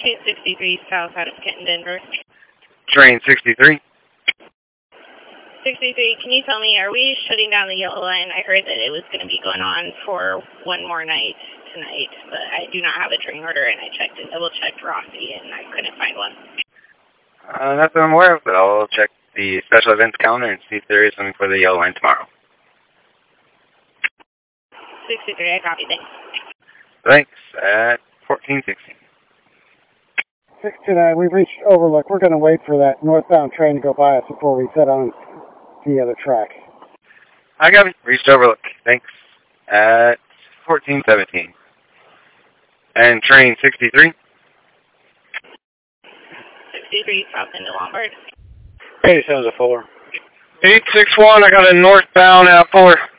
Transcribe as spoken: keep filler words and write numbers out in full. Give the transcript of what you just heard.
two sixty-three south out of Kenton, Denver. Train sixty-three. sixty-three, can you tell me, are we shutting down the yellow line? I heard that it was going to be going on for one more night tonight, but I do not have a train order, and I checked and double-checked Rossi, and I couldn't find one. Uh, not that I'm aware of, but I'll check the special events calendar and see if there is something for the yellow line tomorrow. sixty-three, I copy, thanks. Thanks, at fourteen sixteen. six two nine, we've reached Overlook. We're going to wait for that northbound train to go by us before we set on the other track. I got it. Reached Overlook. Thanks. At fourteen seventeen. And train sixty-three. sixty-three, south into Lombard. eighty-seven to four. eight six one, I got a northbound at four.